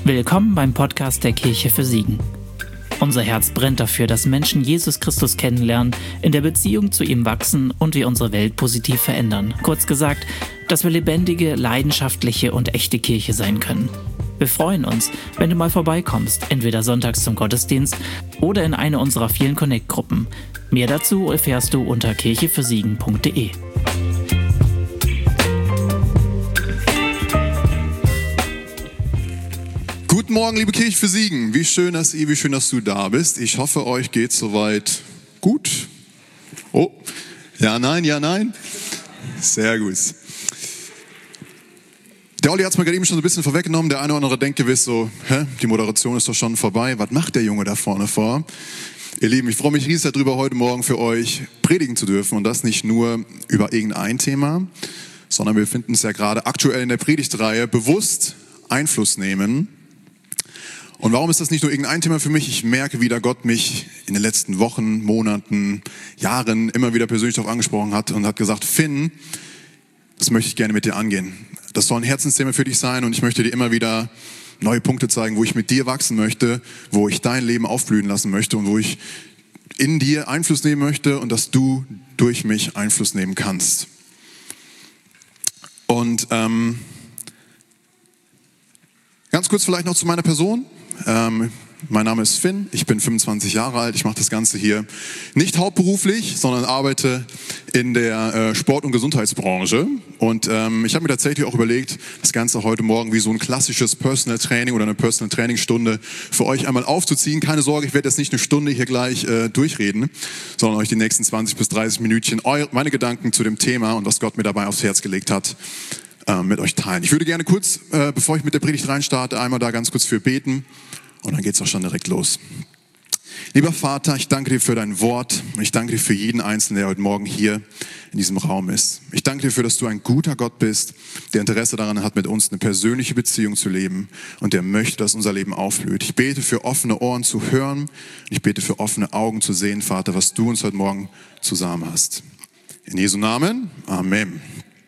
Willkommen beim Podcast der Kirche für Siegen. Unser Herz brennt dafür, dass Menschen Jesus Christus kennenlernen, in der Beziehung zu ihm wachsen und wir unsere Welt positiv verändern. Kurz gesagt, dass wir lebendige, leidenschaftliche und echte Kirche sein können. Wir freuen uns, wenn du mal vorbeikommst, entweder sonntags zum Gottesdienst oder in eine unserer vielen Connect-Gruppen. Mehr dazu erfährst du unter kirchefürsiegen.de. Guten Morgen, liebe Kirche für Siegen. Wie schön, dass du da bist. Ich hoffe, euch geht soweit gut. Oh, ja, nein. Sehr gut. Der Olli hat es mir gerade eben schon so ein bisschen vorweggenommen. Der eine oder andere denkt gewiss so, die Moderation ist doch schon vorbei. Was macht der Junge da vorne vor? Ihr Lieben, ich freue mich riesig darüber, heute Morgen für euch predigen zu dürfen. Und das nicht nur über irgendein Thema, sondern wir befinden uns ja gerade aktuell in der Predigtreihe bewusst Einfluss nehmen. Und warum ist das nicht nur irgendein Thema für mich? Ich merke, wie da Gott mich in den letzten Wochen, Monaten, Jahren immer wieder persönlich darauf angesprochen hat und hat gesagt, Finn, das möchte ich gerne mit dir angehen. Das soll ein Herzensthema für dich sein und ich möchte dir immer wieder neue Punkte zeigen, wo ich mit dir wachsen möchte, wo ich dein Leben aufblühen lassen möchte und wo ich in dir Einfluss nehmen möchte und dass du durch mich Einfluss nehmen kannst. Und ganz kurz vielleicht noch zu meiner Person. Mein Name ist Finn, ich bin 25 Jahre alt, ich mache das Ganze hier nicht hauptberuflich, sondern arbeite in der Sport- und Gesundheitsbranche und ich habe mir tatsächlich auch überlegt, das Ganze heute Morgen wie so ein klassisches Personal Training oder eine Personal Training Stunde für euch einmal aufzuziehen. Keine Sorge, ich werde jetzt nicht eine Stunde hier gleich durchreden, sondern euch die nächsten 20 bis 30 Minütchen meine Gedanken zu dem Thema und was Gott mir dabei aufs Herz gelegt hat, mit euch teilen. Ich würde gerne kurz, bevor ich mit der Predigt reinstarte, einmal da ganz kurz für beten und dann geht es auch schon direkt los. Lieber Vater, ich danke dir für dein Wort und ich danke dir für jeden Einzelnen, der heute Morgen hier in diesem Raum ist. Ich danke dir dafür, dass du ein guter Gott bist, der Interesse daran hat, mit uns eine persönliche Beziehung zu leben und der möchte, dass unser Leben aufblüht. Ich bete für offene Ohren zu hören und ich bete für offene Augen zu sehen, Vater, was du uns heute Morgen zusammen hast. In Jesu Namen, Amen.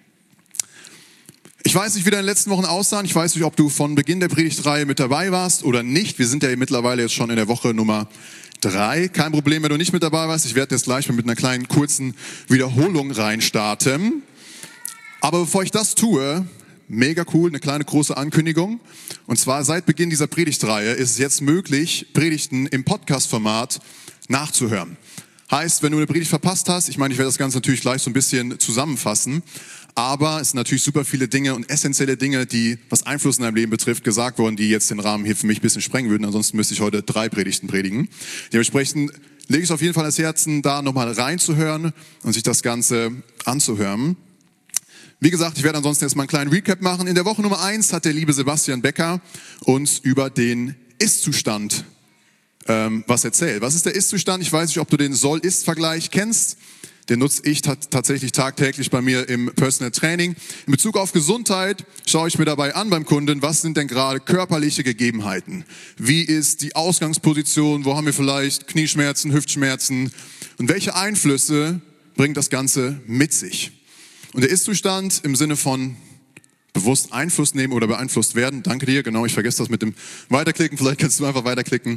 Ich weiß nicht, wie deine letzten Wochen aussahen. Ich weiß nicht, ob du von Beginn der Predigtreihe mit dabei warst oder nicht. Wir sind ja mittlerweile jetzt schon in der Woche Nummer 3. Kein Problem, wenn du nicht mit dabei warst. Ich werde jetzt gleich mal mit einer kleinen kurzen Wiederholung reinstarten. Aber bevor ich das tue, mega cool, eine kleine große Ankündigung. Und zwar seit Beginn dieser Predigtreihe ist es jetzt möglich, Predigten im Podcast-Format nachzuhören. Heißt, wenn du eine Predigt verpasst hast, ich werde das Ganze natürlich gleich so ein bisschen zusammenfassen, aber es sind natürlich super viele Dinge und essentielle Dinge, die, was Einfluss in deinem Leben betrifft, gesagt worden, die jetzt den Rahmen hier für mich ein bisschen sprengen würden. Ansonsten müsste ich heute 3 Predigten predigen. Dementsprechend lege ich es auf jeden Fall ans Herzen, da nochmal reinzuhören und sich das Ganze anzuhören. Wie gesagt, ich werde ansonsten jetzt mal einen kleinen Recap machen. In der Woche Nummer 1 hat der liebe Sebastian Becker uns über den Ist-Zustand was erzählt. Was ist der Ist-Zustand? Ich weiß nicht, ob du den Soll-Ist-Vergleich kennst. Den nutze ich tatsächlich tagtäglich bei mir im Personal Training. In Bezug auf Gesundheit schaue ich mir dabei an beim Kunden, was sind denn gerade körperliche Gegebenheiten? Wie ist die Ausgangsposition? Wo haben wir vielleicht Knieschmerzen, Hüftschmerzen? Und welche Einflüsse bringt das Ganze mit sich? Und der Ist-Zustand im Sinne von bewusst Einfluss nehmen oder beeinflusst werden. Danke dir, genau, ich vergesse das mit dem Weiterklicken. Vielleicht kannst du einfach weiterklicken.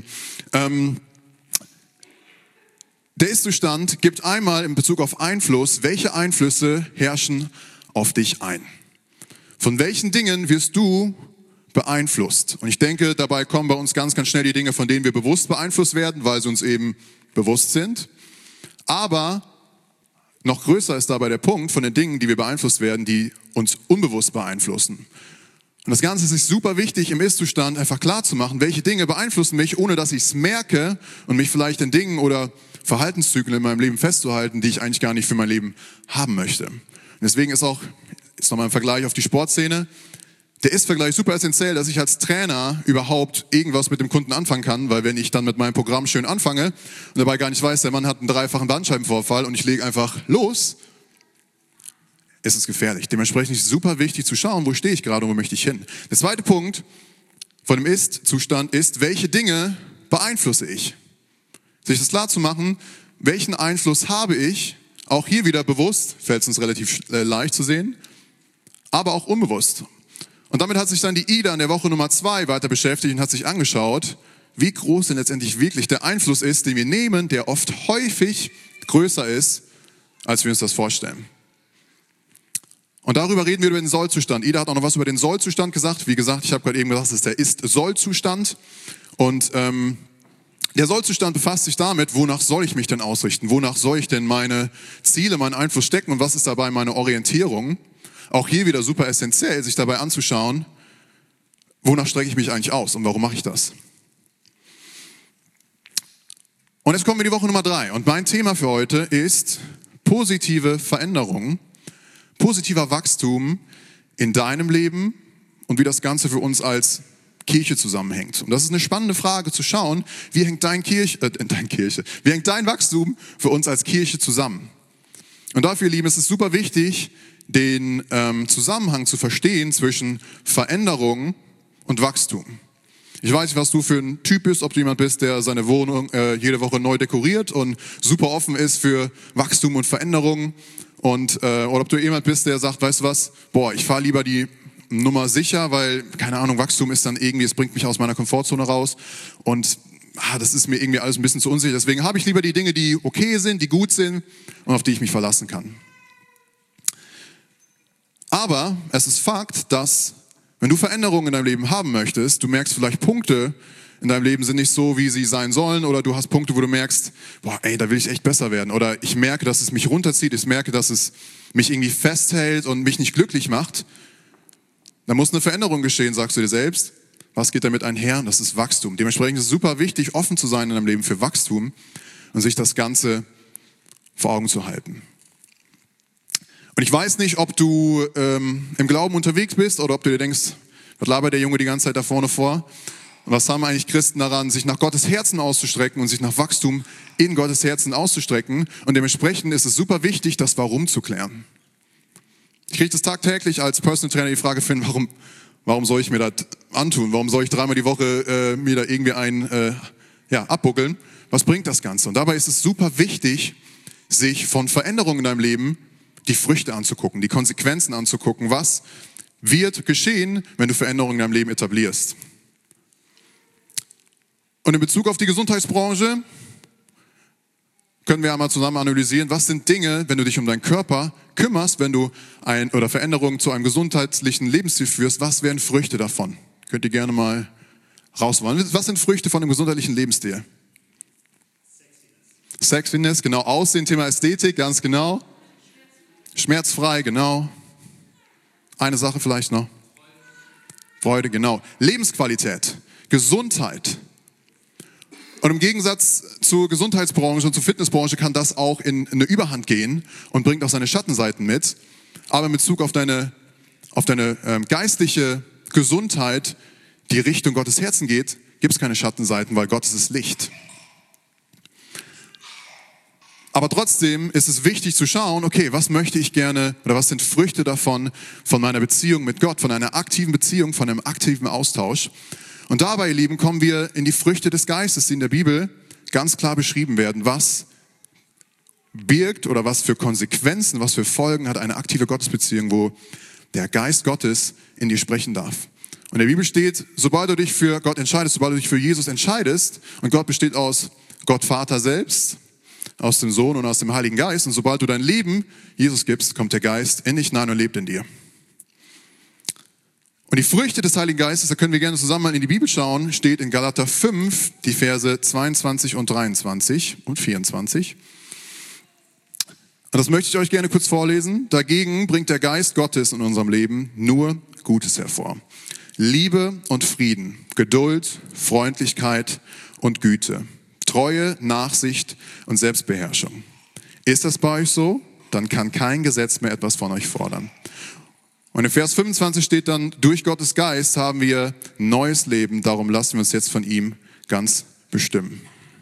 Der Ist-Zustand gibt einmal in Bezug auf Einfluss, welche Einflüsse herrschen auf dich ein. Von welchen Dingen wirst du beeinflusst? Und ich denke, dabei kommen bei uns ganz, ganz schnell die Dinge, von denen wir bewusst beeinflusst werden, weil sie uns eben bewusst sind. Aber noch größer ist dabei der Punkt von den Dingen, die wir beeinflusst werden, die uns unbewusst beeinflussen. Und das Ganze ist sich super wichtig, im Ist-Zustand einfach klar zu machen, welche Dinge beeinflussen mich, ohne dass ich es merke und mich vielleicht in Dingen oder Verhaltenszyklen in meinem Leben festzuhalten, die ich eigentlich gar nicht für mein Leben haben möchte. Und deswegen ist auch, jetzt nochmal ein Vergleich auf die Sportszene, der Ist-Vergleich super essentiell, dass ich als Trainer überhaupt irgendwas mit dem Kunden anfangen kann, weil wenn ich dann mit meinem Programm schön anfange und dabei gar nicht weiß, der Mann hat einen 3-fachen Bandscheibenvorfall und ich lege einfach los, ist es gefährlich. Dementsprechend ist es super wichtig zu schauen, wo stehe ich gerade und wo möchte ich hin. Der zweite Punkt von dem Ist-Zustand ist, welche Dinge beeinflusse ich? Sich das klar zu machen, welchen Einfluss habe ich, auch hier wieder bewusst, fällt es uns relativ leicht zu sehen, aber auch unbewusst. Und damit hat sich dann die Ida in der Woche Nummer 2 weiter beschäftigt und hat sich angeschaut, wie groß denn letztendlich wirklich der Einfluss ist, den wir nehmen, der oft häufig größer ist, als wir uns das vorstellen. Und darüber reden wir über den Sollzustand. Ida hat auch noch was über den Sollzustand gesagt. Wie gesagt, ich habe gerade eben gesagt, das ist der Ist-Soll-Zustand. Und der Sollzustand befasst sich damit, wonach soll ich mich denn ausrichten? Wonach soll ich denn meine Ziele, meinen Einfluss stecken und was ist dabei meine Orientierung? Auch hier wieder super essentiell, sich dabei anzuschauen, wonach strecke ich mich eigentlich aus und warum mache ich das? Und jetzt kommen wir in die Woche Nummer 3. Und mein Thema für heute ist positive Veränderung, positiver Wachstum in deinem Leben und wie das Ganze für uns als Kirche zusammenhängt. Und das ist eine spannende Frage zu schauen, wie hängt dein Wachstum für uns als Kirche zusammen? Und dafür, ihr Lieben, ist es super wichtig, den Zusammenhang zu verstehen zwischen Veränderung und Wachstum. Ich weiß nicht, was du für ein Typ bist, ob du jemand bist, der seine Wohnung jede Woche neu dekoriert und super offen ist für Wachstum und Veränderung. Oder ob du jemand bist, der sagt, weißt du was, ich fahre lieber die Nummer sicher, weil, keine Ahnung, Wachstum ist dann irgendwie, es bringt mich aus meiner Komfortzone raus und das ist mir irgendwie alles ein bisschen zu unsicher. Deswegen habe ich lieber die Dinge, die okay sind, die gut sind und auf die ich mich verlassen kann. Aber es ist Fakt, dass wenn du Veränderungen in deinem Leben haben möchtest, du merkst vielleicht Punkte in deinem Leben sind nicht so, wie sie sein sollen, oder du hast Punkte, wo du merkst, da will ich echt besser werden, oder ich merke, dass es mich runterzieht, ich merke, dass es mich irgendwie festhält und mich nicht glücklich macht, dann muss eine Veränderung geschehen, sagst du dir selbst. Was geht damit einher? Das ist Wachstum. Dementsprechend ist es super wichtig, offen zu sein in deinem Leben für Wachstum und sich das Ganze vor Augen zu halten. Und ich weiß nicht, ob du im Glauben unterwegs bist oder ob du dir denkst, was labert der Junge die ganze Zeit da vorne vor? Und was haben eigentlich Christen daran, sich nach Gottes Herzen auszustrecken und sich nach Wachstum in Gottes Herzen auszustrecken? Und dementsprechend ist es super wichtig, das Warum zu klären. Ich kriege das tagtäglich als Personal Trainer die Frage, Finn, warum soll ich mir das antun? Warum soll ich 3-mal die Woche mir da irgendwie abbuckeln? Was bringt das Ganze? Und dabei ist es super wichtig, sich von Veränderungen in deinem Leben die Früchte anzugucken, die Konsequenzen anzugucken. Was wird geschehen, wenn du Veränderungen in deinem Leben etablierst? Und in Bezug auf die Gesundheitsbranche können wir einmal zusammen analysieren, was sind Dinge, wenn du dich um deinen Körper kümmerst, wenn du Veränderungen zu einem gesundheitlichen Lebensstil führst, was wären Früchte davon? Könnt ihr gerne mal rauswollen. Was sind Früchte von einem gesundheitlichen Lebensstil? Sexiness, genau. Aussehen, Thema Ästhetik, ganz genau. Schmerzfrei, genau. Eine Sache vielleicht noch. Freude, genau. Lebensqualität, Gesundheit. Und im Gegensatz zur Gesundheitsbranche und zur Fitnessbranche kann das auch in eine Überhand gehen und bringt auch seine Schattenseiten mit. Aber in Bezug auf deine geistliche Gesundheit, die Richtung Gottes Herzen geht, gibt es keine Schattenseiten, weil Gott ist das Licht. Aber trotzdem ist es wichtig zu schauen, okay, was möchte ich gerne oder was sind Früchte davon, von meiner Beziehung mit Gott, von einer aktiven Beziehung, von einem aktiven Austausch. Und dabei, ihr Lieben, kommen wir in die Früchte des Geistes, die in der Bibel ganz klar beschrieben werden. Was birgt oder was für Konsequenzen, was für Folgen hat eine aktive Gottesbeziehung, wo der Geist Gottes in dir sprechen darf. Und in der Bibel steht, sobald du dich für Gott entscheidest, sobald du dich für Jesus entscheidest, und Gott besteht aus Gott Vater selbst, aus dem Sohn und aus dem Heiligen Geist, und sobald du dein Leben Jesus gibst, kommt der Geist in dich hinein und lebt in dir. Und die Früchte des Heiligen Geistes, da können wir gerne zusammen mal in die Bibel schauen, steht in Galater 5, die Verse 22 und 23 und 24. Und das möchte ich euch gerne kurz vorlesen. Dagegen bringt der Geist Gottes in unserem Leben nur Gutes hervor. Liebe und Frieden, Geduld, Freundlichkeit und Güte, Treue, Nachsicht und Selbstbeherrschung. Ist das bei euch so? Dann kann kein Gesetz mehr etwas von euch fordern. Und in Vers 25 steht dann, durch Gottes Geist haben wir neues Leben, darum lassen wir uns jetzt von ihm ganz bestimmen.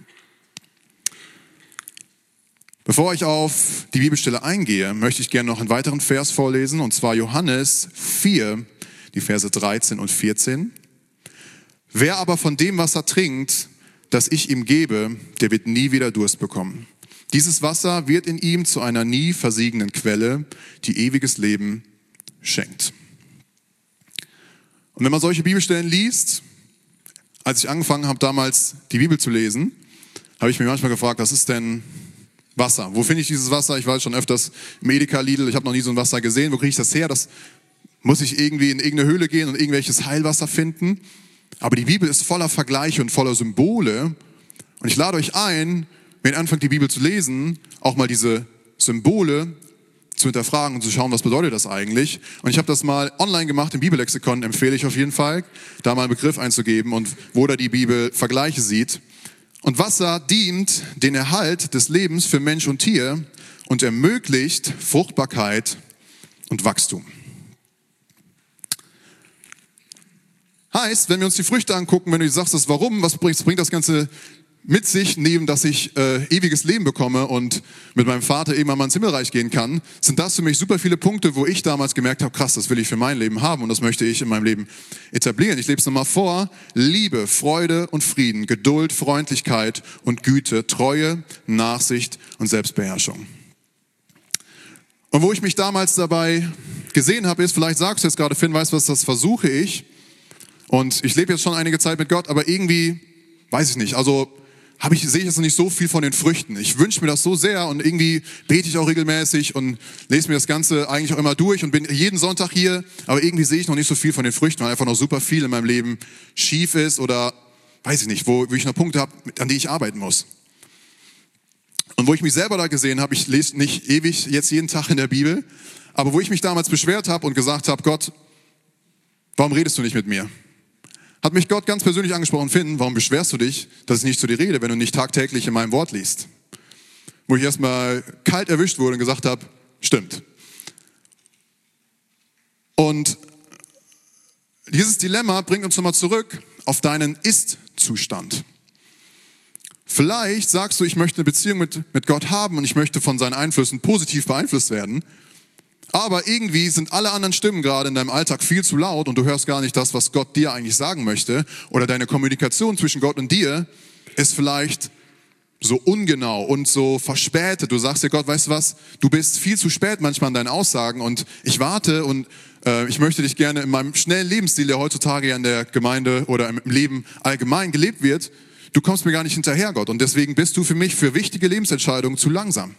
Bevor ich auf die Bibelstelle eingehe, möchte ich gerne noch einen weiteren Vers vorlesen, und zwar Johannes 4, die Verse 13 und 14. Wer aber von dem Wasser trinkt, das ich ihm gebe, der wird nie wieder Durst bekommen. Dieses Wasser wird in ihm zu einer nie versiegenden Quelle, die ewiges Leben schenkt. Und wenn man solche Bibelstellen liest, als ich angefangen habe, damals die Bibel zu lesen, habe ich mir manchmal gefragt, was ist denn Wasser? Wo finde ich dieses Wasser? Ich war schon öfters im Edeka, Lidl, ich habe noch nie so ein Wasser gesehen. Wo kriege ich das her? Das muss ich irgendwie in irgendeine Höhle gehen und irgendwelches Heilwasser finden. Aber die Bibel ist voller Vergleiche und voller Symbole. Und ich lade euch ein, wenn ihr anfangt, die Bibel zu lesen, auch mal diese Symbole zu hinterfragen und zu schauen, was bedeutet das eigentlich. Und ich habe das mal online gemacht, im Bibellexikon empfehle ich auf jeden Fall, da mal einen Begriff einzugeben und wo da die Bibel Vergleiche sieht. Und Wasser dient den Erhalt des Lebens für Mensch und Tier und ermöglicht Fruchtbarkeit und Wachstum. Heißt, wenn wir uns die Früchte angucken, wenn du sagst, das Warum, was bringt das Ganze mit sich, neben dass ich ewiges Leben bekomme und mit meinem Vater irgendwann mal ins Himmelreich gehen kann, sind das für mich super viele Punkte, wo ich damals gemerkt habe, krass, das will ich für mein Leben haben und das möchte ich in meinem Leben etablieren. Ich lebe es nochmal vor: Liebe, Freude und Frieden, Geduld, Freundlichkeit und Güte, Treue, Nachsicht und Selbstbeherrschung. Und wo ich mich damals dabei gesehen habe, ist, vielleicht sagst du jetzt gerade, Finn, weißt du was, das versuche ich und ich lebe jetzt schon einige Zeit mit Gott, aber irgendwie, weiß ich nicht, also sehe ich jetzt noch nicht so viel von den Früchten. Ich wünsche mir das so sehr und irgendwie bete ich auch regelmäßig und lese mir das Ganze eigentlich auch immer durch und bin jeden Sonntag hier, aber irgendwie sehe ich noch nicht so viel von den Früchten, weil einfach noch super viel in meinem Leben schief ist oder weiß ich nicht, wo ich noch Punkte habe, an die ich arbeiten muss. Und wo ich mich selber da gesehen habe, ich lese nicht ewig jetzt jeden Tag in der Bibel, aber wo ich mich damals beschwert habe und gesagt habe, Gott, warum redest du nicht mit mir? Hat mich Gott ganz persönlich angesprochen: Finn, warum beschwerst du dich, dass ich nicht zu dir rede, wenn du nicht tagtäglich in meinem Wort liest? Wo ich erstmal kalt erwischt wurde und gesagt habe, stimmt. Und dieses Dilemma bringt uns nochmal zurück auf deinen Ist-Zustand. Vielleicht sagst du, ich möchte eine Beziehung mit Gott haben und ich möchte von seinen Einflüssen positiv beeinflusst werden. Aber irgendwie sind alle anderen Stimmen gerade in deinem Alltag viel zu laut und du hörst gar nicht das, was Gott dir eigentlich sagen möchte. Oder deine Kommunikation zwischen Gott und dir ist vielleicht so ungenau und so verspätet. Du sagst dir, Gott, weißt du was, du bist viel zu spät manchmal an deinen Aussagen und ich warte und ich möchte dich gerne in meinem schnellen Lebensstil, der heutzutage ja in der Gemeinde oder im Leben allgemein gelebt wird, du kommst mir gar nicht hinterher, Gott. Und deswegen bist du für mich für wichtige Lebensentscheidungen zu langsam.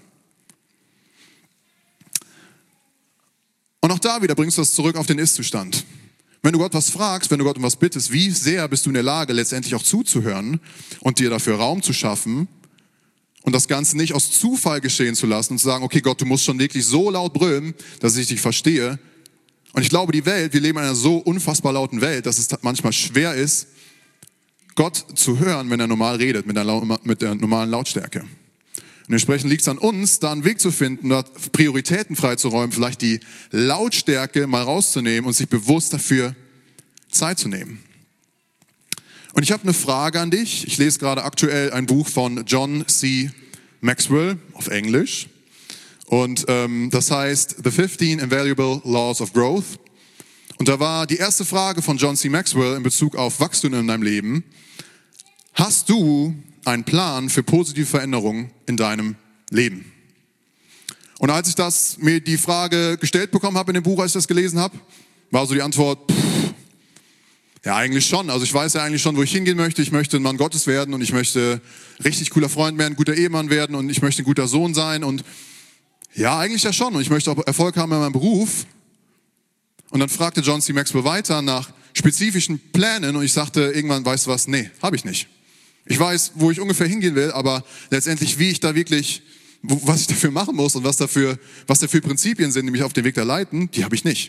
Und auch da wieder bringst du das zurück auf den Ist-Zustand. Wenn du Gott was fragst, wenn du Gott um was bittest, wie sehr bist du in der Lage, letztendlich auch zuzuhören und dir dafür Raum zu schaffen und das Ganze nicht aus Zufall geschehen zu lassen und zu sagen, okay Gott, du musst schon wirklich so laut brüllen, dass ich dich verstehe. Und ich glaube, wir leben in einer so unfassbar lauten Welt, dass es manchmal schwer ist, Gott zu hören, wenn er normal redet, mit der normalen Lautstärke. Und entsprechend liegt es an uns, da einen Weg zu finden, da Prioritäten freizuräumen, vielleicht die Lautstärke mal rauszunehmen und sich bewusst dafür Zeit zu nehmen. Und ich habe eine Frage an dich. Ich lese gerade aktuell ein Buch von John C. Maxwell auf Englisch. Und das heißt The 15 Invaluable Laws of Growth. Und da war die erste Frage von John C. Maxwell in Bezug auf Wachstum in deinem Leben: Hast du einen Plan für positive Veränderungen in deinem Leben? Und als ich mir die Frage gestellt bekommen habe in dem Buch, als ich das gelesen habe, war so die Antwort, ja eigentlich schon. Also ich weiß ja eigentlich schon, wo ich hingehen möchte. Ich möchte ein Mann Gottes werden und ich möchte richtig cooler Freund werden, guter Ehemann werden und ich möchte ein guter Sohn sein und ja, eigentlich ja schon. Und ich möchte auch Erfolg haben in meinem Beruf. Und dann fragte John C. Maxwell weiter nach spezifischen Plänen und ich sagte irgendwann, weißt du was, nee, habe ich nicht. Ich weiß, wo ich ungefähr hingehen will, aber letztendlich, wie ich da wirklich, was ich dafür machen muss und was dafür Prinzipien sind, die mich auf den Weg da leiten, die habe ich nicht.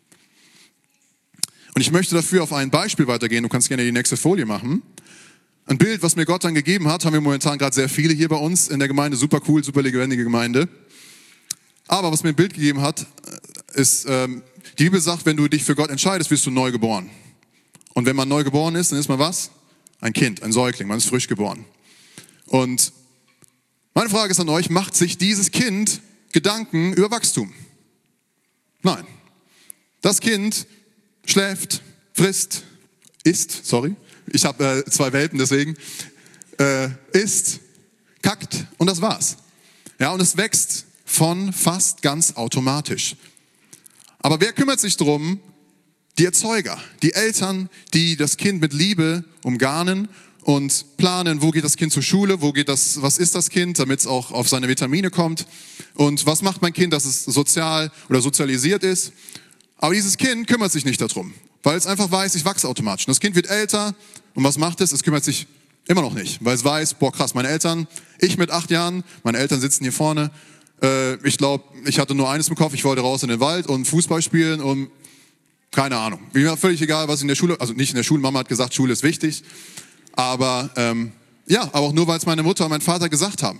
Und ich möchte dafür auf ein Beispiel weitergehen. Du kannst gerne die nächste Folie machen. Ein Bild, was mir Gott dann gegeben hat, haben wir momentan gerade sehr viele hier bei uns in der Gemeinde. Super cool, super lebendige Gemeinde. Aber was mir ein Bild gegeben hat, ist, die Bibel sagt, wenn du dich für Gott entscheidest, wirst du neu geboren. Und wenn man neu geboren ist, dann ist man was? Ein Kind, ein Säugling, man ist frisch geboren. Und meine Frage ist an euch, macht sich dieses Kind Gedanken über Wachstum? Nein. Das Kind schläft, frisst, isst, ich habe 2 Welpen, deswegen, isst, kackt und das war's. Ja, und es wächst von fast ganz automatisch. Aber wer kümmert sich darum, Die Erzeuger, die Eltern, die das Kind mit Liebe umgarnen und planen, wo geht das Kind zur Schule, was ist das Kind, damit es auch auf seine Vitamine kommt und was macht mein Kind, dass es sozial oder sozialisiert ist. Aber dieses Kind kümmert sich nicht darum, weil es einfach weiß, ich wachse automatisch. Und das Kind wird älter und was macht es? Es kümmert sich immer noch nicht, weil es weiß, boah krass, meine Eltern, ich mit 8 Jahren, meine Eltern sitzen hier vorne, ich glaube, ich hatte nur eines im Kopf, ich wollte raus in den Wald und Fußball spielen und keine Ahnung. Mir war völlig egal, was in der Schule, also nicht in der Schule, Mama hat gesagt, Schule ist wichtig, aber aber auch nur, weil es meine Mutter und mein Vater gesagt haben.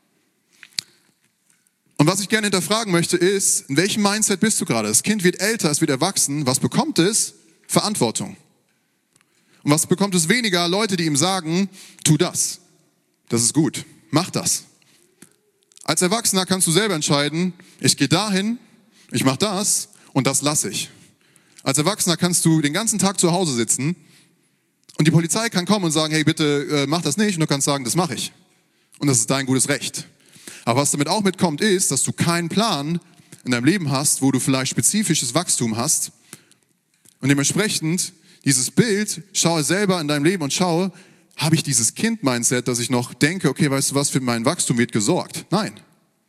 Und was ich gerne hinterfragen möchte ist, in welchem Mindset bist du gerade? Das Kind wird älter, es wird erwachsen, was bekommt es? Verantwortung. Und was bekommt es weniger? Leute, die ihm sagen, tu das. Das ist gut, mach das. Als Erwachsener kannst du selber entscheiden, ich gehe dahin, ich mache das und das lasse ich. Als Erwachsener kannst du den ganzen Tag zu Hause sitzen und die Polizei kann kommen und sagen, hey bitte mach das nicht und du kannst sagen, das mache ich. Und das ist dein gutes Recht. Aber was damit auch mitkommt ist, dass du keinen Plan in deinem Leben hast, wo du vielleicht spezifisches Wachstum hast und dementsprechend dieses Bild, schaue selber in deinem Leben und schaue, habe ich dieses Kind-Mindset, dass ich noch denke, okay, weißt du was, für mein Wachstum wird gesorgt. Nein.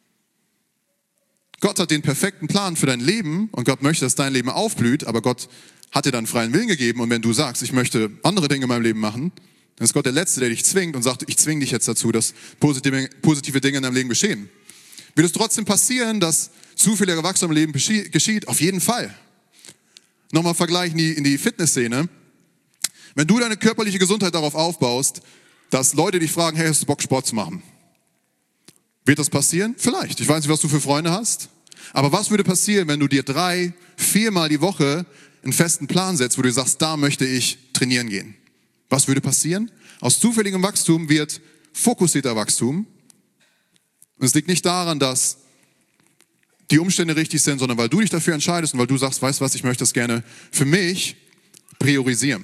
Gott hat den perfekten Plan für dein Leben und Gott möchte, dass dein Leben aufblüht, aber Gott hat dir dann freien Willen gegeben und wenn du sagst, ich möchte andere Dinge in meinem Leben machen, dann ist Gott der Letzte, der dich zwingt und sagt, ich zwinge dich jetzt dazu, dass positive Dinge in deinem Leben geschehen. Wird es trotzdem passieren, dass zufälliger Wachstum im Leben geschieht? Auf jeden Fall. Nochmal vergleichen in die Fitnessszene. Wenn du deine körperliche Gesundheit darauf aufbaust, dass Leute dich fragen, hey, hast du Bock, Sport zu machen? Wird das passieren? Vielleicht. Ich weiß nicht, was du für Freunde hast. Aber was würde passieren, wenn du dir 3-4 Mal die Woche einen festen Plan setzt, wo du sagst, da möchte ich trainieren gehen? Was würde passieren? Aus zufälligem Wachstum wird fokussierter Wachstum. Und es liegt nicht daran, dass die Umstände richtig sind, sondern weil du dich dafür entscheidest und weil du sagst, weißt du was, ich möchte das gerne für mich priorisieren.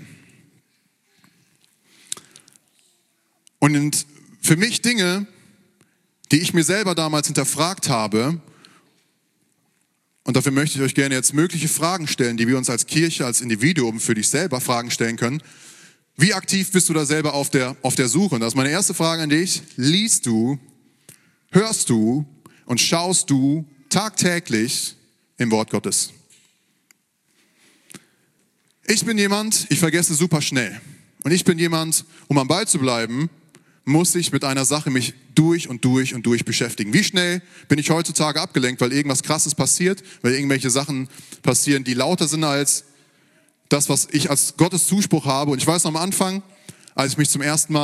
Und für mich Dinge, die ich mir selber damals hinterfragt habe, und dafür möchte ich euch gerne jetzt mögliche Fragen stellen, die wir uns als Kirche, als Individuum für dich selber Fragen stellen können. Wie aktiv bist du da selber auf der Suche? Und das ist meine erste Frage an dich. Liest du, hörst du und schaust du tagtäglich im Wort Gottes? Ich bin jemand, ich vergesse super schnell. Und ich bin jemand, um am Ball zu bleiben, muss ich mit einer Sache mich durch und durch beschäftigen. Wie schnell bin ich heutzutage abgelenkt, weil irgendwas Krasses passiert, weil irgendwelche Sachen passieren, die lauter sind als das, was ich als Gottes Zuspruch habe. Und ich weiß noch am Anfang, als ich mich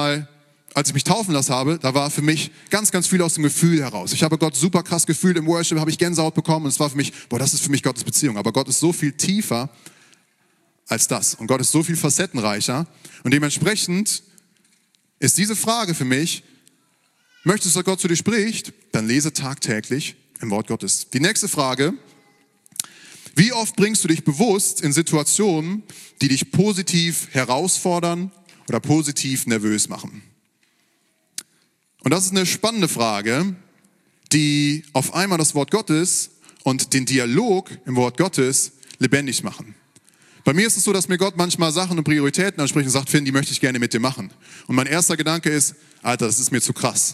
taufen lassen habe, da war für mich ganz, ganz viel aus dem Gefühl heraus. Ich habe Gott super krass gefühlt, im Worship habe ich Gänsehaut bekommen und es war für mich, das ist für mich Gottes Beziehung. Aber Gott ist so viel tiefer als das und Gott ist so viel facettenreicher und dementsprechend ist diese Frage für mich, möchtest du, dass Gott zu dir spricht? Dann lese tagtäglich im Wort Gottes. Die nächste Frage, wie oft bringst du dich bewusst in Situationen, die dich positiv herausfordern oder positiv nervös machen? Und das ist eine spannende Frage, die auf einmal das Wort Gottes und den Dialog im Wort Gottes lebendig machen. Bei mir ist es so, dass mir Gott manchmal Sachen und Prioritäten anspricht und sagt, Finn, die möchte ich gerne mit dir machen. Und mein erster Gedanke ist, Alter, das ist mir zu krass.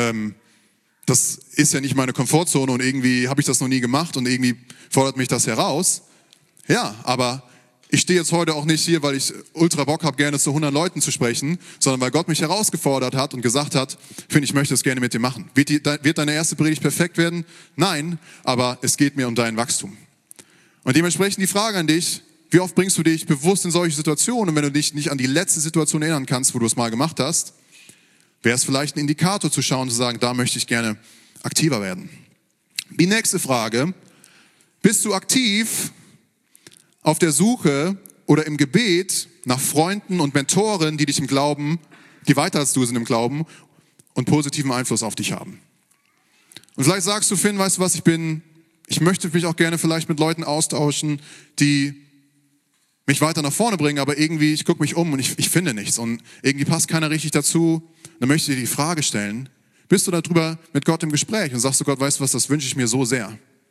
Das ist ja nicht meine Komfortzone und irgendwie habe ich das noch nie gemacht und irgendwie fordert mich das heraus. Ja, aber ich stehe jetzt heute auch nicht hier, weil ich ultra Bock habe, gerne zu 100 Leuten zu sprechen, sondern weil Gott mich herausgefordert hat und gesagt hat, Finn, ich möchte das gerne mit dir machen. Wird deine erste Predigt perfekt werden? Nein, aber es geht mir um dein Wachstum. Und dementsprechend die Frage an dich, wie oft bringst du dich bewusst in solche Situationen? Und wenn du dich nicht an die letzte Situation erinnern kannst, wo du es mal gemacht hast, wäre es vielleicht ein Indikator zu schauen und zu sagen, da möchte ich gerne aktiver werden. Die nächste Frage, bist du aktiv auf der Suche oder im Gebet nach Freunden und Mentoren, die dich im Glauben, die weiter als du sind im Glauben und positiven Einfluss auf dich haben? Und vielleicht sagst du, Finn, weißt du was, ich möchte mich auch gerne vielleicht mit Leuten austauschen, die mich weiter nach vorne bringen, aber irgendwie, ich gucke mich um und ich finde nichts und irgendwie passt keiner richtig dazu. Dann möchte ich dir die Frage stellen, bist du darüber mit Gott im Gespräch und sagst du, Gott, weißt du was, das wünsche ich mir so sehr.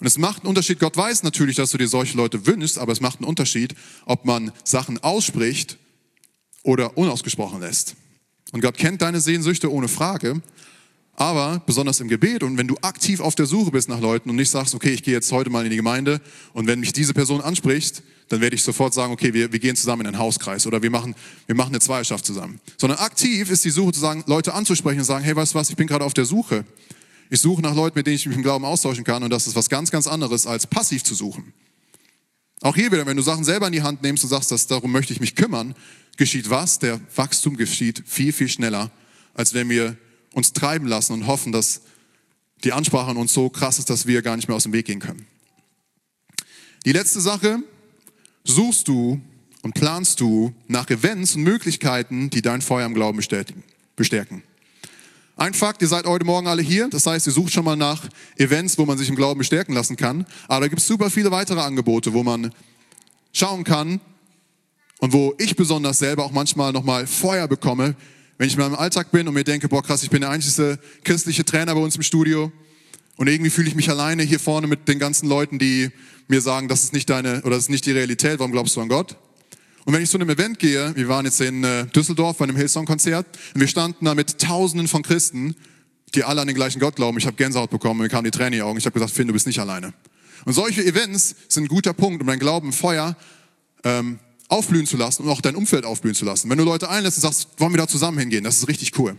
Und es macht einen Unterschied, Gott weiß natürlich, dass du dir solche Leute wünschst, aber es macht einen Unterschied, ob man Sachen ausspricht oder unausgesprochen lässt. Und Gott kennt deine Sehnsüchte ohne Frage, aber besonders im Gebet und wenn du aktiv auf der Suche bist nach Leuten und nicht sagst, okay, ich gehe jetzt heute mal in die Gemeinde und wenn mich diese Person anspricht, dann werde ich sofort sagen, okay, wir gehen zusammen in einen Hauskreis oder wir machen eine Zweierschaft zusammen. Sondern aktiv ist die Suche zu sagen, Leute anzusprechen und sagen, hey, weißt du was, ich bin gerade auf der Suche. Ich suche nach Leuten, mit denen ich mich im Glauben austauschen kann und das ist was ganz, ganz anderes, als passiv zu suchen. Auch hier wieder, wenn du Sachen selber in die Hand nimmst und sagst, darum möchte ich mich kümmern, geschieht was? Der Wachstum geschieht viel, viel schneller, als wenn wir uns treiben lassen und hoffen, dass die Ansprache an uns so krass ist, dass wir gar nicht mehr aus dem Weg gehen können. Die letzte Sache, suchst du und planst du nach Events und Möglichkeiten, die dein Feuer im Glauben bestärken. Ein Fakt, ihr seid heute Morgen alle hier, das heißt, ihr sucht schon mal nach Events, wo man sich im Glauben bestärken lassen kann, aber da gibt es super viele weitere Angebote, wo man schauen kann und wo ich besonders selber auch manchmal nochmal Feuer bekomme, wenn ich in meinem Alltag bin und mir denke, boah krass, ich bin der einzige christliche Trainer bei uns im Studio und irgendwie fühle ich mich alleine hier vorne mit den ganzen Leuten, die mir sagen, das ist nicht das ist nicht die Realität, warum glaubst du an Gott? Und wenn ich zu einem Event gehe, wir waren jetzt in Düsseldorf bei einem Hillsong-Konzert und wir standen da mit Tausenden von Christen, die alle an den gleichen Gott glauben. Ich habe Gänsehaut bekommen, mir kamen die Tränen in die Augen. Ich habe gesagt, Finn, du bist nicht alleine. Und solche Events sind ein guter Punkt, um dein Glauben im Feuer aufblühen zu lassen und auch dein Umfeld aufblühen zu lassen. Wenn du Leute einlässt und sagst, wollen wir da zusammen hingehen, das ist richtig cool.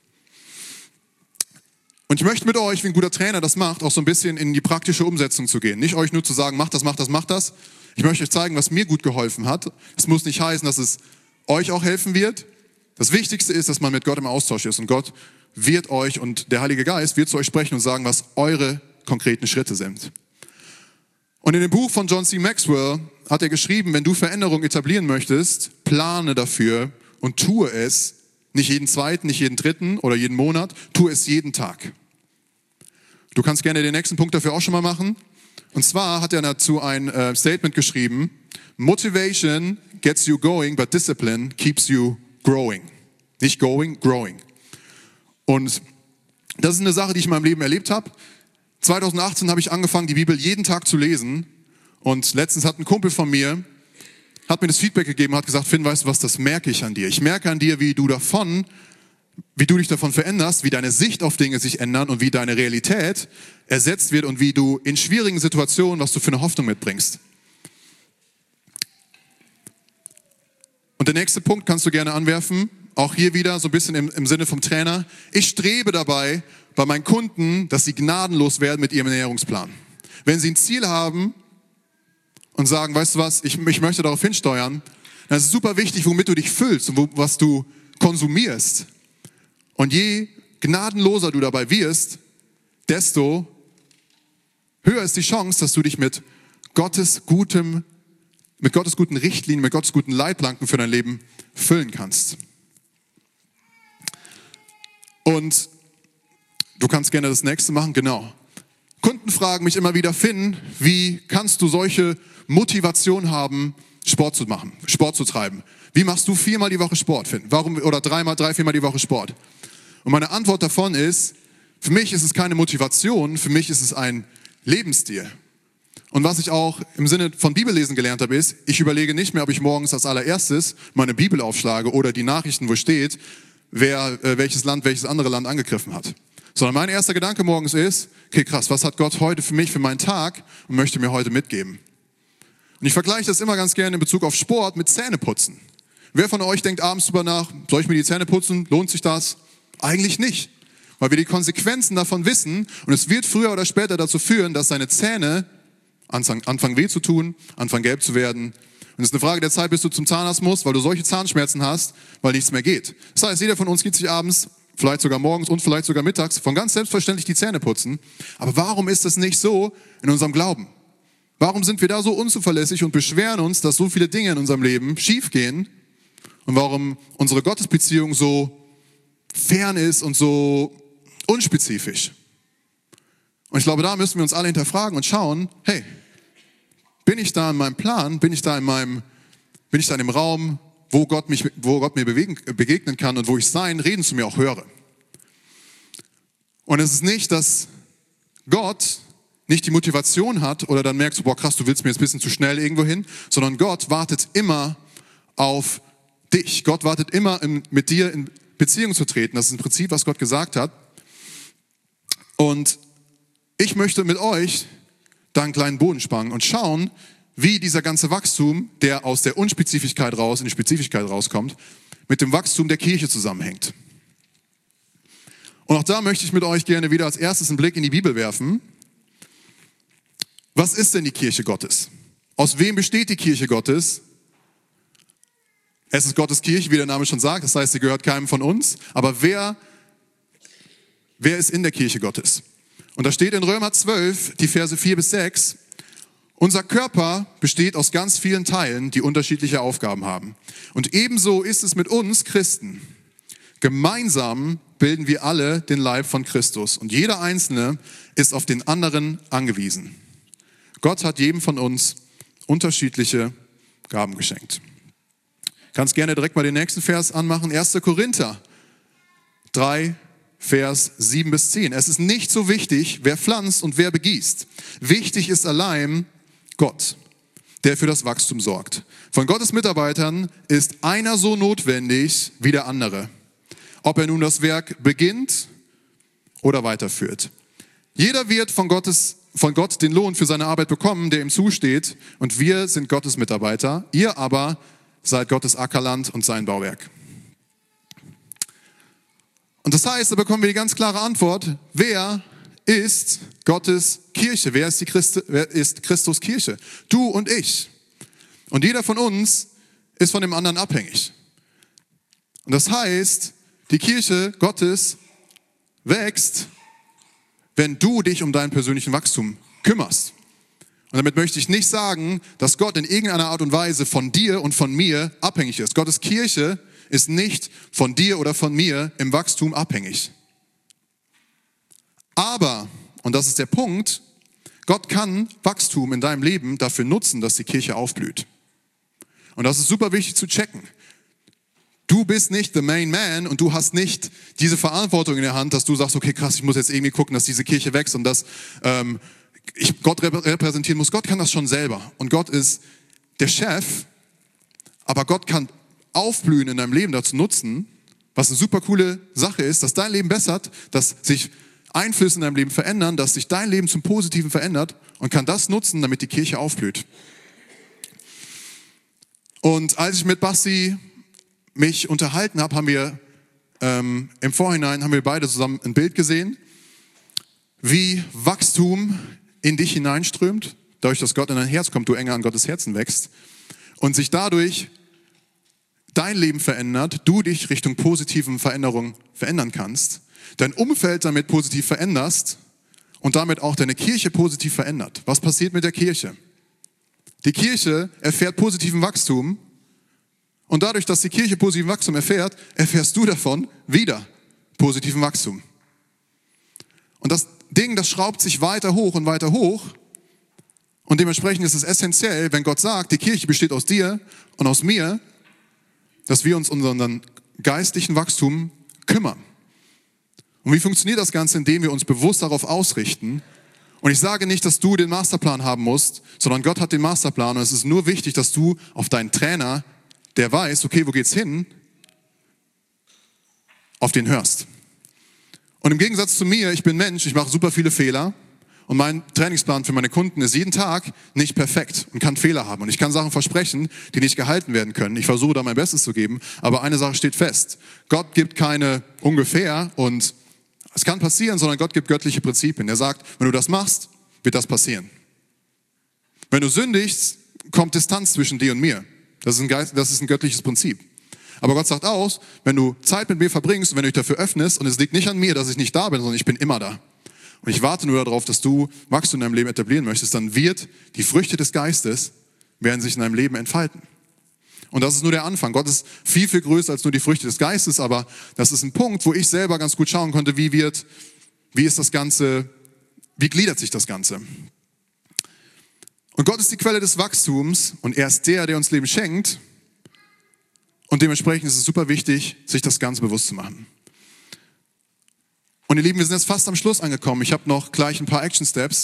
Und ich möchte mit euch, wie ein guter Trainer das macht, auch so ein bisschen in die praktische Umsetzung zu gehen. Nicht euch nur zu sagen, mach das, mach das, mach das. Ich möchte euch zeigen, was mir gut geholfen hat. Es muss nicht heißen, dass es euch auch helfen wird. Das Wichtigste ist, dass man mit Gott im Austausch ist. Und Gott wird euch und der Heilige Geist wird zu euch sprechen und sagen, was eure konkreten Schritte sind. Und in dem Buch von John C. Maxwell hat er geschrieben, wenn du Veränderung etablieren möchtest, plane dafür und tue es. Nicht jeden zweiten, nicht jeden dritten oder jeden Monat. Tue es jeden Tag. Du kannst gerne den nächsten Punkt dafür auch schon mal machen. Und zwar hat er dazu ein Statement geschrieben, Motivation gets you going, but discipline keeps you growing. Nicht going, growing. Und das ist eine Sache, die ich in meinem Leben erlebt habe. 2018 habe ich angefangen, die Bibel jeden Tag zu lesen. Und letztens hat ein Kumpel von mir, hat mir das Feedback gegeben, hat gesagt, Finn, weißt du was, das merke ich an dir. Ich merke an dir, wie du dich davon veränderst, wie deine Sicht auf Dinge sich ändern und wie deine Realität ersetzt wird und wie du in schwierigen Situationen, was du für eine Hoffnung mitbringst. Und der nächste Punkt kannst du gerne anwerfen, auch hier wieder so ein bisschen im Sinne vom Trainer. Ich strebe dabei bei meinen Kunden, dass sie gnadenlos werden mit ihrem Ernährungsplan. Wenn sie ein Ziel haben und sagen, weißt du was, ich möchte darauf hinsteuern, dann ist es super wichtig, womit du dich füllst und was du konsumierst. Und je gnadenloser du dabei wirst, desto höher ist die Chance, dass du dich mit Gottes guten Richtlinien, mit Gottes guten Leitplanken für dein Leben füllen kannst. Und du kannst gerne das nächste machen, genau. Kunden fragen mich immer wieder, Finn, wie kannst du solche Motivation haben, Sport zu machen, Sport zu treiben? Wie machst du 4-mal die Woche Sport, Finn? Warum, oder 3-4-mal die Woche Sport? Und meine Antwort davon ist, für mich ist es keine Motivation, für mich ist es ein Lebensstil. Und was ich auch im Sinne von Bibellesen gelernt habe, ist, ich überlege nicht mehr, ob ich morgens als allererstes meine Bibel aufschlage oder die Nachrichten, wo steht, welches andere Land angegriffen hat. Sondern mein erster Gedanke morgens ist, okay krass, was hat Gott heute für mich, für meinen Tag und möchte mir heute mitgeben? Und ich vergleiche das immer ganz gerne in Bezug auf Sport mit Zähneputzen. Wer von euch denkt abends drüber nach, soll ich mir die Zähne putzen? Lohnt sich das? Eigentlich nicht. Weil wir die Konsequenzen davon wissen und es wird früher oder später dazu führen, dass seine Zähne anfangen weh zu tun, anfangen gelb zu werden. Und es ist eine Frage der Zeit, bis du zum Zahnarzt musst, weil du solche Zahnschmerzen hast, weil nichts mehr geht. Das heißt, jeder von uns geht sich abends, vielleicht sogar morgens und vielleicht sogar mittags, von ganz selbstverständlich die Zähne putzen. Aber warum ist das nicht so in unserem Glauben? Warum sind wir da so unzuverlässig und beschweren uns, dass so viele Dinge in unserem Leben schiefgehen? Und warum unsere Gottesbeziehung so fern ist und so unspezifisch? Und ich glaube, da müssen wir uns alle hinterfragen und schauen, hey, bin ich da in meinem Plan, bin ich da in dem Raum, wo Gott mir begegnen kann und wo ich sein Reden zu mir auch höre. Und es ist nicht, dass Gott nicht die Motivation hat oder dann merkst du, boah krass, du willst mir jetzt ein bisschen zu schnell irgendwo hin, sondern Gott wartet immer auf dich. Gott wartet immer, mit dir in Beziehung zu treten. Das ist im Prinzip, was Gott gesagt hat. Und ich möchte mit euch da einen kleinen Boden spannen und schauen, wie dieser ganze Wachstum, der aus der Unspezifischkeit raus in die Spezifischkeit rauskommt, mit dem Wachstum der Kirche zusammenhängt. Und auch da möchte ich mit euch gerne wieder als erstes einen Blick in die Bibel werfen. Was ist denn die Kirche Gottes? Aus wem besteht die Kirche Gottes? Es ist Gottes Kirche, wie der Name schon sagt, das heißt, sie gehört keinem von uns. Aber wer ist in der Kirche Gottes? Und da steht in Römer 12, die Verse 4-6, unser Körper besteht aus ganz vielen Teilen, die unterschiedliche Aufgaben haben. Und ebenso ist es mit uns Christen. Gemeinsam bilden wir alle den Leib von Christus. Und jeder Einzelne ist auf den anderen angewiesen. Gott hat jedem von uns unterschiedliche Gaben geschenkt. Kannst gerne direkt mal den nächsten Vers anmachen. 1. Korinther 3, Vers 7-10. Es ist nicht so wichtig, wer pflanzt und wer begießt. Wichtig ist allein Gott, der für das Wachstum sorgt. Von Gottes Mitarbeitern ist einer so notwendig wie der andere. Ob er nun das Werk beginnt oder weiterführt. Jeder wird von Gott den Lohn für seine Arbeit bekommen, der ihm zusteht. Und wir sind Gottes Mitarbeiter. Ihr aber seid Gottes Ackerland und sein Bauwerk. Und das heißt, da bekommen wir die ganz klare Antwort, wer ist Gottes Kirche? Wer ist Christus Kirche? Du und ich. Und jeder von uns ist von dem anderen abhängig. Und das heißt, die Kirche Gottes wächst, wenn du dich um deinen persönlichen Wachstum kümmerst. Und damit möchte ich nicht sagen, dass Gott in irgendeiner Art und Weise von dir und von mir abhängig ist. Gottes Kirche ist nicht von dir oder von mir im Wachstum abhängig. Aber, und das ist der Punkt, Gott kann Wachstum in deinem Leben dafür nutzen, dass die Kirche aufblüht. Und das ist super wichtig zu checken. Du bist nicht the main man und du hast nicht diese Verantwortung in der Hand, dass du sagst, okay krass, ich muss jetzt irgendwie gucken, dass diese Kirche wächst und dass ich Gott repräsentieren muss. Gott kann das schon selber und Gott ist der Chef, aber Gott kann Aufblühen in deinem Leben dazu nutzen, was eine super coole Sache ist, dass dein Leben bessert, dass sich Einflüsse in deinem Leben verändern, dass sich dein Leben zum Positiven verändert und kann das nutzen, damit die Kirche aufblüht. Und als ich mit Basti mich unterhalten habe, haben wir im Vorhinein haben wir beide zusammen ein Bild gesehen, wie Wachstum in dich hineinströmt, dadurch, dass Gott in dein Herz kommt, du enger an Gottes Herzen wächst und sich dadurch dein Leben verändert, du dich Richtung positiven Veränderungen verändern kannst, dein Umfeld damit positiv veränderst und damit auch deine Kirche positiv verändert. Was passiert mit der Kirche? Die Kirche erfährt positiven Wachstum und dadurch, dass die Kirche positiven Wachstum erfährt, erfährst du davon wieder positiven Wachstum. Und das Ding, das schraubt sich weiter hoch und weiter hoch. Und dementsprechend ist es essentiell, wenn Gott sagt, die Kirche besteht aus dir und aus mir, dass wir uns um unseren geistlichen Wachstum kümmern. Und wie funktioniert das Ganze? Indem wir uns bewusst darauf ausrichten. Und ich sage nicht, dass du den Masterplan haben musst, sondern Gott hat den Masterplan. Und es ist nur wichtig, dass du auf deinen Trainer, der weiß, okay, wo geht's hin, auf den hörst. Und im Gegensatz zu mir, ich bin Mensch, ich mache super viele Fehler. Und mein Trainingsplan für meine Kunden ist jeden Tag nicht perfekt und kann Fehler haben. Und ich kann Sachen versprechen, die nicht gehalten werden können. Ich versuche da mein Bestes zu geben, aber eine Sache steht fest. Gott gibt keine ungefähr und es kann passieren, sondern Gott gibt göttliche Prinzipien. Er sagt, wenn du das machst, wird das passieren. Wenn du sündigst, kommt Distanz zwischen dir und mir. Das ist ein göttliches Prinzip. Aber Gott sagt aus, wenn du Zeit mit mir verbringst und wenn du dich dafür öffnest, und es liegt nicht an mir, dass ich nicht da bin, sondern ich bin immer da. Und ich warte nur darauf, dass du Wachstum in deinem Leben etablieren möchtest, dann wird die Früchte des Geistes werden sich in deinem Leben entfalten. Und das ist nur der Anfang. Gott ist viel, viel größer als nur die Früchte des Geistes, aber das ist ein Punkt, wo ich selber ganz gut schauen konnte, wie ist das Ganze, wie gliedert sich das Ganze. Und Gott ist die Quelle des Wachstums und er ist der uns Leben schenkt. Und dementsprechend ist es super wichtig, sich das Ganze bewusst zu machen. Und ihr Lieben, wir sind jetzt fast am Schluss angekommen. Ich habe noch gleich ein paar Action Steps.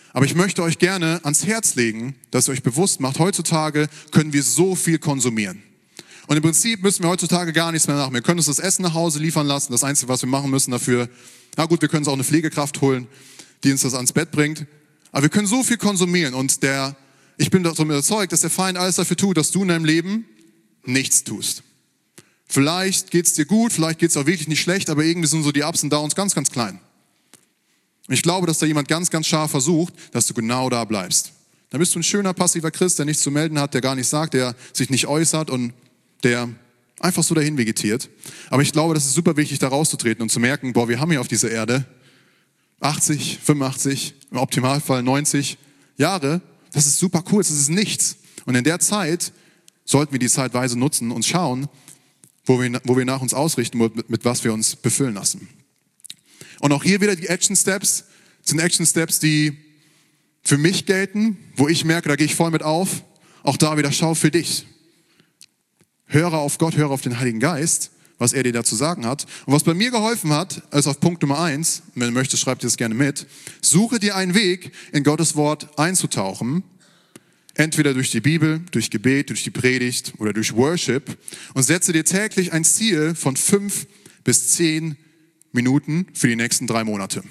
Aber ich möchte euch gerne ans Herz legen, dass ihr euch bewusst macht, heutzutage können wir so viel konsumieren. Und im Prinzip müssen wir heutzutage gar nichts mehr machen. Wir können uns das Essen nach Hause liefern lassen. Das Einzige, was wir machen müssen dafür, na gut, wir können uns auch eine Pflegekraft holen, die uns das ans Bett bringt. Aber wir können so viel konsumieren. Und ich bin davon überzeugt, dass der Feind alles dafür tut, dass du in deinem Leben nichts tust. Vielleicht geht's dir gut, vielleicht geht's auch wirklich nicht schlecht, aber irgendwie sind so die Ups und Downs ganz, ganz klein. Und ich glaube, dass da jemand ganz, ganz scharf versucht, dass du genau da bleibst. Dann bist du ein schöner, passiver Christ, der nichts zu melden hat, der gar nichts sagt, der sich nicht äußert und der einfach so dahin vegetiert. Aber ich glaube, das ist super wichtig, da rauszutreten und zu merken, wir haben hier auf dieser Erde 80, 85, im Optimalfall 90 Jahre. Das ist super cool, das ist nichts. Und in der Zeit sollten wir die Zeit weise nutzen und schauen, wo wir nach uns ausrichten, mit was wir uns befüllen lassen. Und auch hier wieder die Action Steps, sind Action Steps, die für mich gelten, wo ich merke, da gehe ich voll mit auf. Auch da wieder, schau für dich. Höre auf Gott, höre auf den Heiligen Geist, was er dir dazu sagen hat. Und was bei mir geholfen hat, ist auf Punkt Nummer 1, wenn du möchtest, schreib dir das gerne mit, suche dir einen Weg, in Gottes Wort einzutauchen, entweder durch die Bibel, durch Gebet, durch die Predigt oder durch Worship und setze dir täglich ein Ziel von 5 bis 10 Minuten für die nächsten 3 Monate.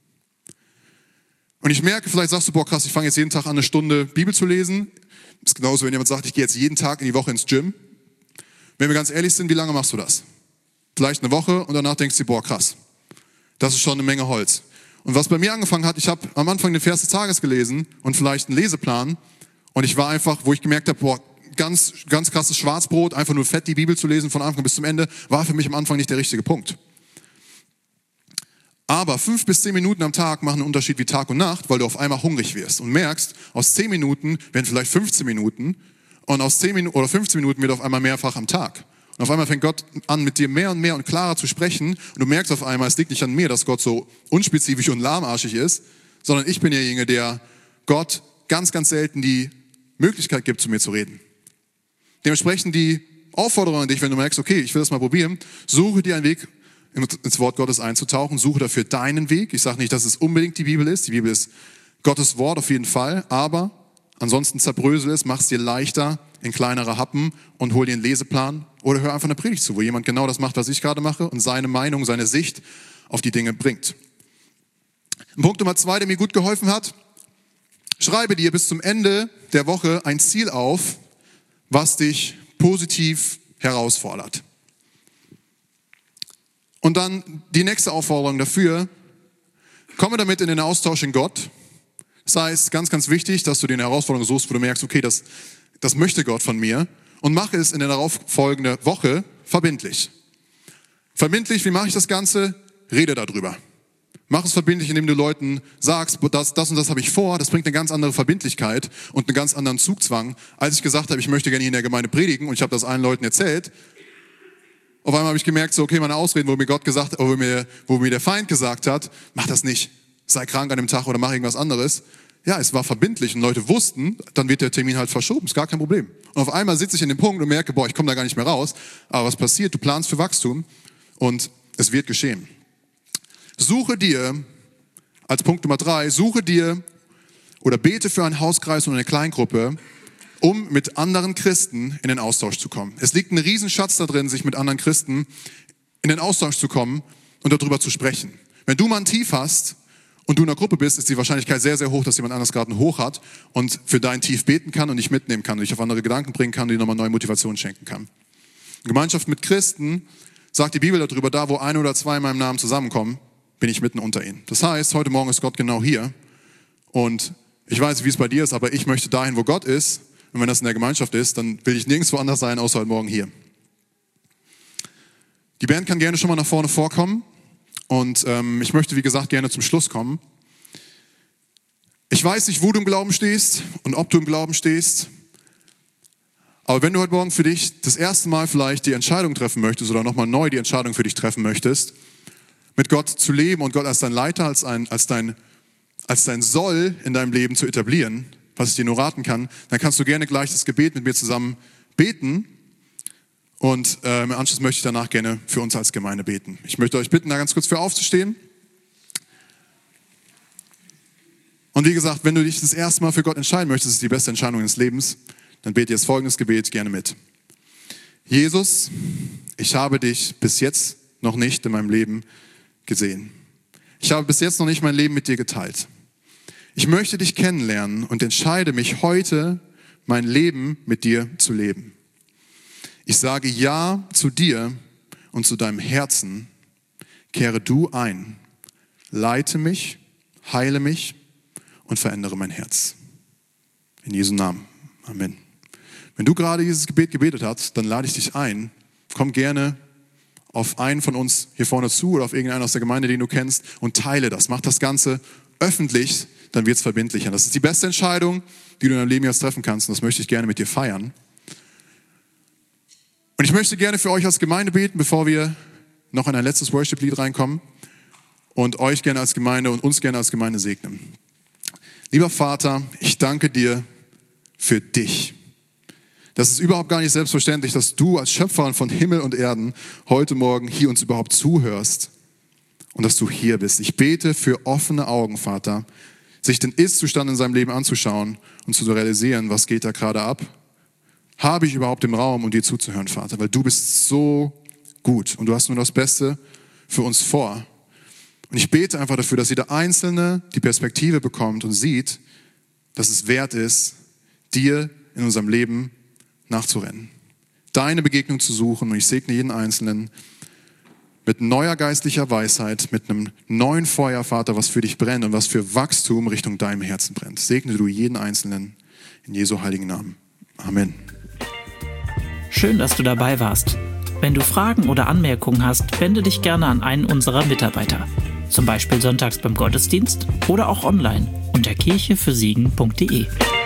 Und ich merke, vielleicht sagst du, krass, ich fange jetzt jeden Tag an, eine Stunde Bibel zu lesen. Das ist genauso, wenn jemand sagt, ich gehe jetzt jeden Tag in die Woche ins Gym. Wenn wir ganz ehrlich sind, wie lange machst du das? Vielleicht eine Woche und danach denkst du dir, krass, das ist schon eine Menge Holz. Und was bei mir angefangen hat, ich habe am Anfang den Vers des Tages gelesen und vielleicht einen Leseplan und ich war einfach, wo ich gemerkt habe, ganz, ganz krasses Schwarzbrot, einfach nur fett die Bibel zu lesen von Anfang bis zum Ende, war für mich am Anfang nicht der richtige Punkt. Aber 5 bis 10 Minuten am Tag machen einen Unterschied wie Tag und Nacht, weil du auf einmal hungrig wirst und merkst, aus 10 Minuten werden vielleicht 15 Minuten und aus 10 Minuten oder 15 Minuten wird auf einmal mehrfach am Tag. Und auf einmal fängt Gott an, mit dir mehr und mehr und klarer zu sprechen und du merkst auf einmal, es liegt nicht an mir, dass Gott so unspezifisch und lahmarschig ist, sondern ich bin derjenige, der Gott ganz, ganz selten die Möglichkeit gibt, zu mir zu reden. Dementsprechend die Aufforderung an dich, wenn du merkst, okay, ich will das mal probieren, suche dir einen Weg, ins Wort Gottes einzutauchen, suche dafür deinen Weg. Ich sage nicht, dass es unbedingt die Bibel ist. Die Bibel ist Gottes Wort auf jeden Fall, aber ansonsten zerbrösel es, mach es dir leichter in kleinere Happen und hol dir einen Leseplan oder hör einfach eine Predigt zu, wo jemand genau das macht, was ich gerade mache und seine Meinung, seine Sicht auf die Dinge bringt. Punkt Nummer 2, der mir gut geholfen hat, schreibe dir bis zum Ende der Woche ein Ziel auf, was dich positiv herausfordert. Und dann die nächste Aufforderung dafür, komme damit in den Austausch in Gott. Das heißt, ganz, ganz wichtig, dass du dir eine Herausforderung suchst, wo du merkst, okay, das möchte Gott von mir und mache es in der darauffolgenden Woche verbindlich. Verbindlich, wie mache ich das Ganze? Rede darüber. Mach es verbindlich, indem du Leuten sagst, das und das habe ich vor. Das bringt eine ganz andere Verbindlichkeit und einen ganz anderen Zugzwang. Als ich gesagt habe, ich möchte gerne hier in der Gemeinde predigen und ich habe das allen Leuten erzählt, auf einmal habe ich gemerkt, so, okay, meine Ausreden, wo mir der Feind gesagt hat, mach das nicht, sei krank an dem Tag oder mach irgendwas anderes. Ja, es war verbindlich und Leute wussten, dann wird der Termin halt verschoben, ist gar kein Problem. Und auf einmal sitze ich in dem Punkt und merke, ich komme da gar nicht mehr raus. Aber was passiert? Du planst für Wachstum und es wird geschehen. Suche dir, als Punkt Nummer 3, oder bete für einen Hauskreis und eine Kleingruppe, um mit anderen Christen in den Austausch zu kommen. Es liegt ein Riesenschatz da drin, sich mit anderen Christen in den Austausch zu kommen und darüber zu sprechen. Wenn du mal ein Tief hast und du in einer Gruppe bist, ist die Wahrscheinlichkeit sehr, sehr hoch, dass jemand anderes gerade ein Hoch hat und für dein Tief beten kann und dich mitnehmen kann und dich auf andere Gedanken bringen kann und dir nochmal neue Motivation schenken kann. Gemeinschaft mit Christen, sagt die Bibel darüber, da wo 1 oder 2 in meinem Namen zusammenkommen, bin ich mitten unter ihnen. Das heißt, heute Morgen ist Gott genau hier und ich weiß, wie es bei dir ist, aber ich möchte dahin, wo Gott ist. Und wenn das in der Gemeinschaft ist, dann will ich nirgendwo anders sein, außer heute Morgen hier. Die Band kann gerne schon mal nach vorne vorkommen. Und ich möchte, wie gesagt, gerne zum Schluss kommen. Ich weiß nicht, wo du im Glauben stehst und ob du im Glauben stehst. Aber wenn du heute Morgen für dich das erste Mal vielleicht die Entscheidung treffen möchtest oder nochmal neu die Entscheidung für dich treffen möchtest, mit Gott zu leben und Gott als dein Leiter, als dein Soll in deinem Leben zu etablieren, was ich dir nur raten kann, dann kannst du gerne gleich das Gebet mit mir zusammen beten. Und im Anschluss möchte ich danach gerne für uns als Gemeinde beten. Ich möchte euch bitten, da ganz kurz für aufzustehen. Und wie gesagt, wenn du dich das erste Mal für Gott entscheiden möchtest, das ist die beste Entscheidung deines Lebens, dann bete jetzt folgendes Gebet gerne mit. Jesus, ich habe dich bis jetzt noch nicht in meinem Leben gesehen. Ich habe bis jetzt noch nicht mein Leben mit dir geteilt. Ich möchte dich kennenlernen und entscheide mich heute, mein Leben mit dir zu leben. Ich sage Ja zu dir und zu deinem Herzen. Kehre du ein. Leite mich, heile mich und verändere mein Herz. In Jesu Namen. Amen. Wenn du gerade dieses Gebet gebetet hast, dann lade ich dich ein. Komm gerne auf einen von uns hier vorne zu oder auf irgendeinen aus der Gemeinde, den du kennst, und teile das. Mach das Ganze öffentlich, dann wird es verbindlicher. Das ist die beste Entscheidung, die du in deinem Leben jetzt treffen kannst, und das möchte ich gerne mit dir feiern. Und ich möchte gerne für euch als Gemeinde beten, bevor wir noch in ein letztes Worship-Lied reinkommen und euch gerne als Gemeinde und uns gerne als Gemeinde segnen. Lieber Vater, ich danke dir für dich. Das ist überhaupt gar nicht selbstverständlich, dass du als Schöpfer von Himmel und Erden heute Morgen hier uns überhaupt zuhörst und dass du hier bist. Ich bete für offene Augen, Vater, sich den Ist-Zustand in seinem Leben anzuschauen und zu realisieren, was geht da gerade ab. Habe ich überhaupt den Raum, um dir zuzuhören, Vater? Weil du bist so gut und du hast nur das Beste für uns vor. Und ich bete einfach dafür, dass jeder Einzelne die Perspektive bekommt und sieht, dass es wert ist, dir in unserem Leben nachzurennen. Deine Begegnung zu suchen, und ich segne jeden Einzelnen mit neuer geistlicher Weisheit, mit einem neuen Feuer, Vater, was für dich brennt und was für Wachstum Richtung deinem Herzen brennt. Segne du jeden Einzelnen in Jesu heiligen Namen. Amen. Schön, dass du dabei warst. Wenn du Fragen oder Anmerkungen hast, wende dich gerne an einen unserer Mitarbeiter. Zum Beispiel sonntags beim Gottesdienst oder auch online unter kirchefürsiegen.de.